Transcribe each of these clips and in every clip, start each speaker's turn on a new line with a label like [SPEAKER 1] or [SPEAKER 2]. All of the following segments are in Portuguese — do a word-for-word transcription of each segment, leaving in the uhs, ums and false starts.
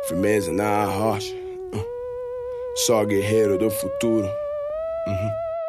[SPEAKER 1] Firmeza na rocha, uh. Só guerreiro do futuro. Uhum.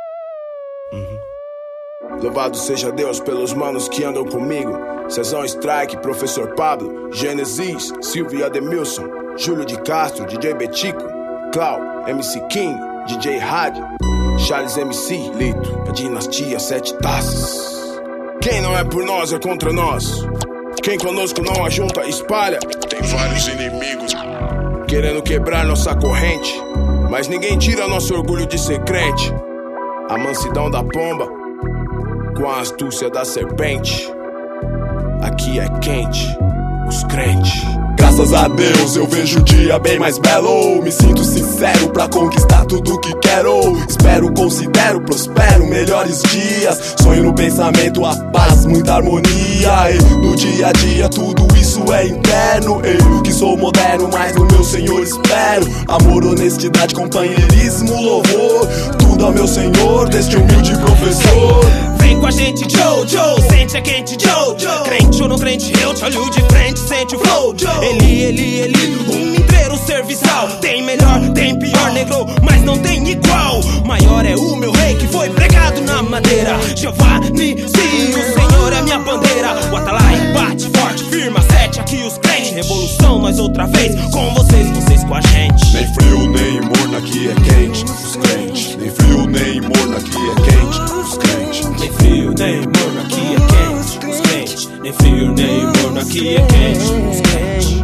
[SPEAKER 1] Uhum. Louvado seja Deus pelos manos que andam comigo. Cezão Strike, Professor Pablo, Genesis, Silvio Ademilson, Júlio de Castro, D J Betico, Clau, M C King, D J Rádio, Charles M C, Lito, a dinastia Sete Taças. Quem não é por nós é contra nós. Quem conosco não ajunta, espalha. Tem vários inimigos querendo quebrar nossa corrente, mas ninguém tira nosso orgulho de ser crente. A mansidão da pomba com a astúcia da serpente. Aqui é quente, os crentes.
[SPEAKER 2] Graças a Deus eu vejo o dia bem mais belo. Me sinto sincero pra conquistar tudo que quero. Espero, considero, prospero melhores dias. Sonho no pensamento a paz, muita harmonia. E no dia a dia tudo isso é interno. Eu que sou moderno, mas no meu Senhor espero. Amor, honestidade, companheirismo, louvor. Tudo ao meu Senhor, deste humilde professor.
[SPEAKER 3] Vem com a gente, Jojo, sente a quente, Jojo. Crente ou não crente, eu te olho de frente, sente o flow, Joe. Eli, Eli, Eli, um intreiro serviçal. Tem melhor, tem pior, negro, mas não tem igual. Maior é o meu rei que foi pregado na madeira. Giovanni, sim, o Senhor é minha bandeira. O Atalaia bate forte, firma, sete aqui os crentes. Revolução, nós outra vez, com vocês, vocês com a gente.
[SPEAKER 2] Nem frio, nem morno, aqui é quente, os crentes. Nem frio, nem morno, aqui é quente, os crentes.
[SPEAKER 3] Nem frio, nem morno, aqui é quente, os crentes. Nem frio, nem morno, aqui é quente, os crentes.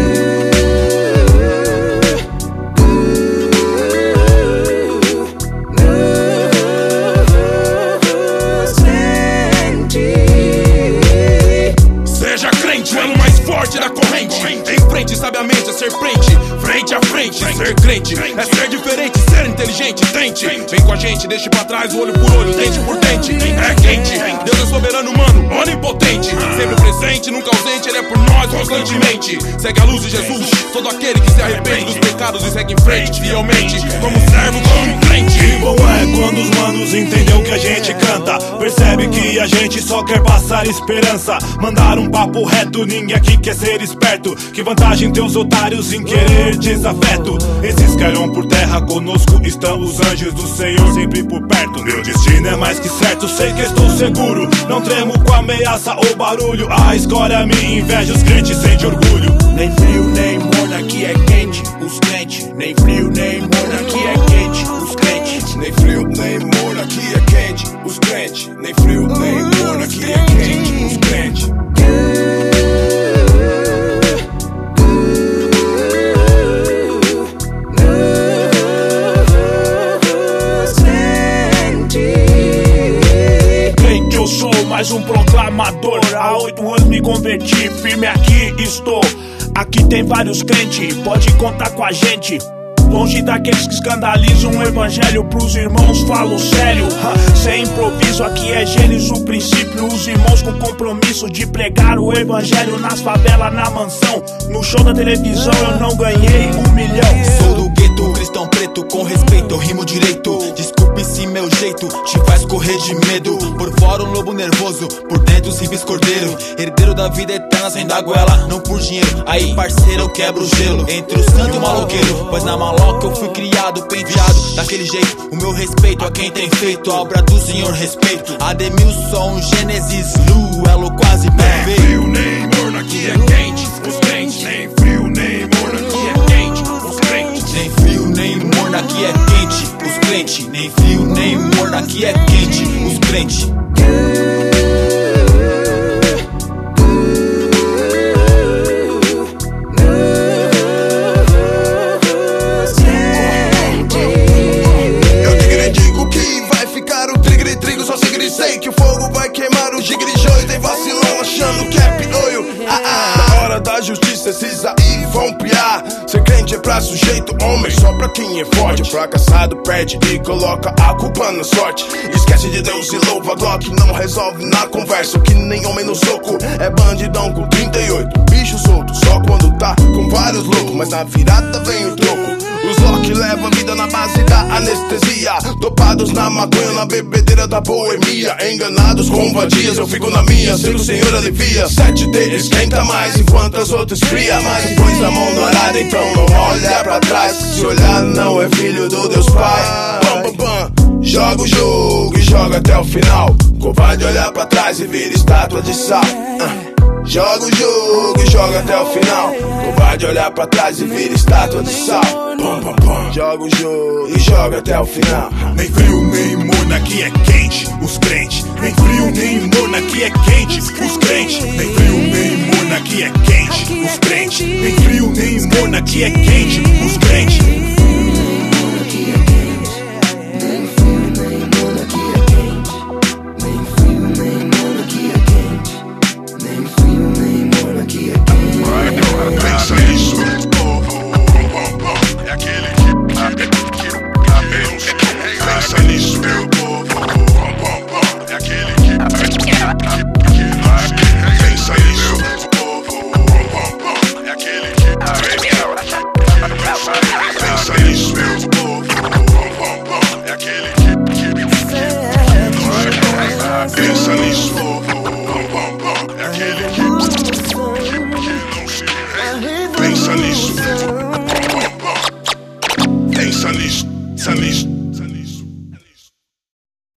[SPEAKER 4] Seja crente, o elo mais forte da corrente. Em frente, sabiamente, a serpente. Frente a frente, ser crente é ser diferente, ser inteligente, tente. Vem com a gente, deixe pra trás o olho por olho, dente por dente. É quente, Deus é soberano, mano, onipotente. Sempre presente, nunca ausente, Ele é por nós constantemente. Segue a luz de Jesus, todo aquele que se arrepende dos pecados e segue em frente, fielmente, como servo, como crente.
[SPEAKER 5] E bom é quando os manos entendem o que a gente canta. Percebe que a gente só quer passar esperança. Mandar um papo reto, ninguém aqui quer ser esperto. Que vantagem ter os otários em querer desafeto. Esses cairão por terra, conosco estão os anjos do Senhor sempre por perto. Meu destino é mais que certo, sei que estou seguro. Não tremo com ameaça ou barulho. A escolha me inveja, os crentes sentem orgulho.
[SPEAKER 6] Nem frio, nem morno, aqui é quente, os crentes. Nem frio, nem morno, aqui é quente, os crentes.
[SPEAKER 1] Nem frio, nem morno, aqui é quente, os crentes. Nem frio, nem morno, aqui é quente, os crentes.
[SPEAKER 5] Crente, eu sou mais um proclamador. Há oito anos me converti, firme aqui estou. Aqui tem vários crentes, pode contar com a gente. Longe daqueles que escandalizam o evangelho, pros irmãos falo sério, ha, sem improviso, aqui é Gênesis o princípio. Os irmãos com compromisso de pregar o evangelho nas favelas, na mansão. No show da televisão eu não ganhei um milhão.
[SPEAKER 7] Sou do gueto, cristão preto, com respeito, eu rimo direito. Desculpe se meu jeito te faz correr de medo. Por fora um lobo nervoso, por dentro simples cordeiro. Herdeiro da vida eterna sem dar goela, não por dinheiro. Aí parceiro eu quebro o gelo entre o santo e o maloqueiro. Pois na maloca eu fui criado, penteado daquele jeito. O meu respeito a quem tem feito a obra do Senhor, respeito. Ademilson, Gênesis, Lu, elo quase perfeito.
[SPEAKER 4] Nem frio, nem morno, aqui é quente, os crentes. Nem frio, nem morno, aqui é quente, os crentes.
[SPEAKER 7] Nem frio, nem morno, aqui é quente, os crentes. Nem frio, nem morno, aqui é quente, os crentes.
[SPEAKER 1] Sei que o fogo vai queimar o gigrijoio. Tem vacilão achando que é pioio. Ah, ah. Na hora da justiça esses aí vão piar. Ser crente é pra sujeito homem, só pra quem é forte. Fracassado perde e coloca a culpa na sorte. Esquece de Deus e louva Glock, não resolve na conversa. O que nem homem no soco é bandidão com trinta e oito. Bicho solto, só quando tá com vários loucos. Mas na virada vem o troco. Os Loki que leva a vida na base da anestesia. Dopados na maconha, na bebedeira da boemia. Enganados com vadias, eu fico na minha, sei que o Senhor alivia. Sete D esquenta mais, enquanto as outras fria mais. Põe a mão no arado, então não olha pra trás. Se olhar não é filho do Deus Pai. Bam, bam, bam. Joga o jogo e joga até o final. Covarde olhar pra trás e vira estátua de sal. uh. Joga o jogo e joga até o final. Covarde olhar pra trás e vira estátua de sal. Pum, pum, pum. Joga o jogo e joga até o final.
[SPEAKER 5] Nem frio nem morno, aqui é quente, os crentes. Nem frio nem morno, aqui é quente, os crentes. Nem frio nem morno, aqui é quente, os crentes. Nem frio nem morno, aqui é quente, os crentes.
[SPEAKER 4] Pensa nisso, é aquele que não se pensa nisso.